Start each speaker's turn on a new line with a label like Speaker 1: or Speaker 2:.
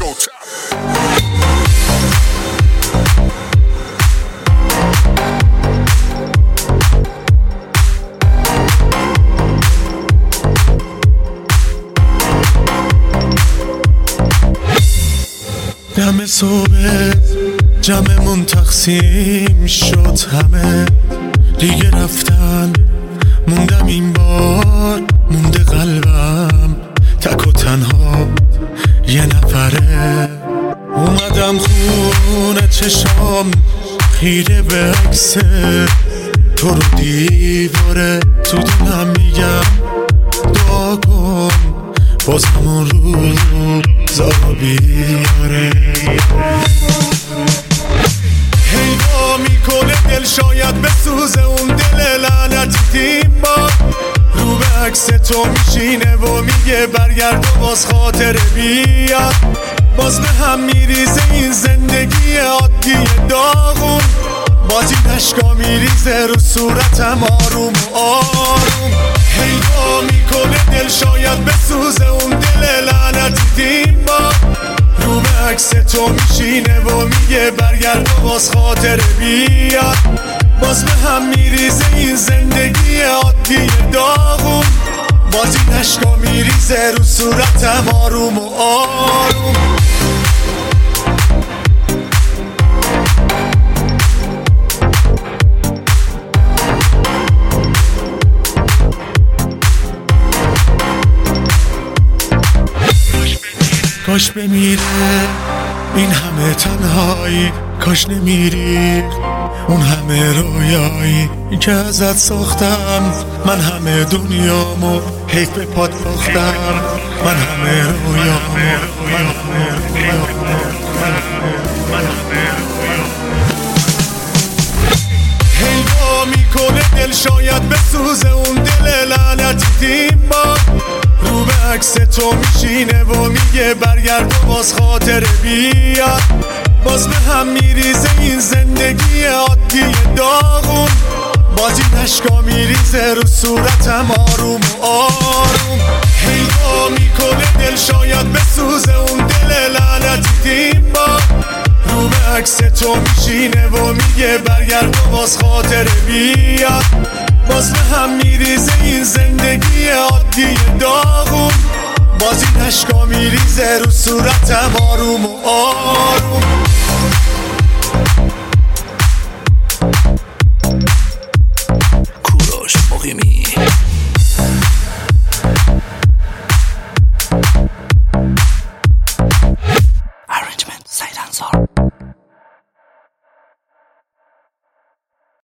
Speaker 1: دم صبح جمعمون تقسیم شد، همه دیگه رفتن، موندم این بار، مونده قلبم تک و تنها یه نفره. اومدم خونه چشام خیره به عکس تو رو دیواره، تو دلم میگم دعا کن بازم اون روزا بیاره. هیوا میکنه دل شاید بسوزه اون دل لعنتی تیم با رو به عکس تو میشینه و میگه برگرد و باز خاطر بیاد. باز به هم میریزه این زندگی عادی داغون، باز این عشقا میریزه رو صورتم آروم و آروم. هیوا میکنه دل شاید بسوزه اون دل لعنتی تیم با رو به عکس تو میشینه و میگه برگرد و باز خاطر بیاد. باز به هم میریزه این زندگی عادی داغون، باز این عشقا میریزه رو صورتم آروم و آروم. کاش بمیره این همه تنهایی، کاش نمیری اون همه رویایی که ازت ساختم. من همه دنیامو حیف به پات باختم، من همه رویامو هیوا میکنه دل شاید بسوزه اون دل لعنتی تیم با رو به عکس تو میشینه و میگه برگرد و باز خاطر بیاد. باز به هم میریزه این زندگی عادی داغون، باز این عشقا میریزه رو صورتم آروم و آروم. هیوا میکنه دل شاید بسوزه اون دل لعنتی تیم با رو به عکس تو میشینه و میگه برگرد و باز خاطر بیاد. باز به هم میریزه این زندگی عادی داغون، باز این عشقا میریزه رو صورتم آروم و آروم.